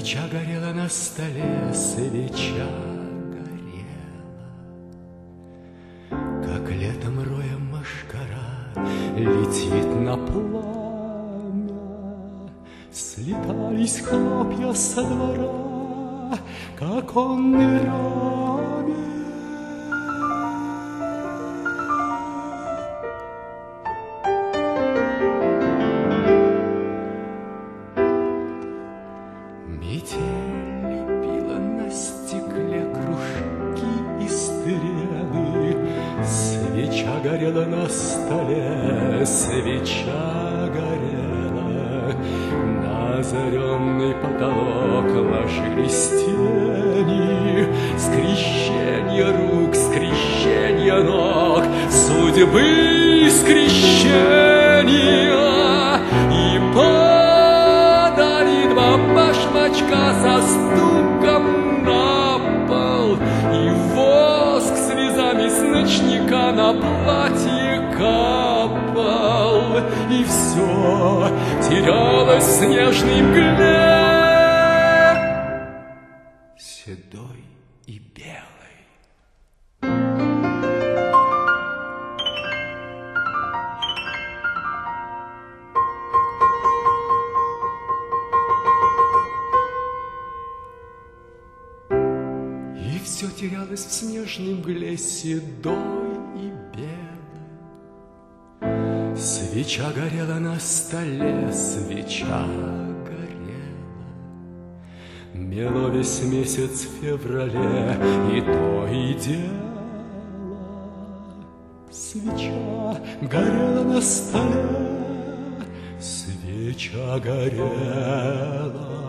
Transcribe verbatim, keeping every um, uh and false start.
Свеча горела на столе, свеча горела, как летом роем машкара летит на пламя. Слетались хлопья со двора, как конный раме. Метель била на стекле кружки и стрелы. Свеча горела на столе, свеча горела. На озаренный потолок ложились тени. Скрещенье рук, скрещенье ног, судьбы скрещения. И падали два башмачка со стуком на пол, и воск слезами с ночника на платье капал, и все терялось в снежной мгле, седой и белой. И все терялось в снежной мгле, седой и белой. Свеча горела на столе, свеча горела. Мело весь месяц в феврале, и то и дело. Свеча горела на столе, свеча горела.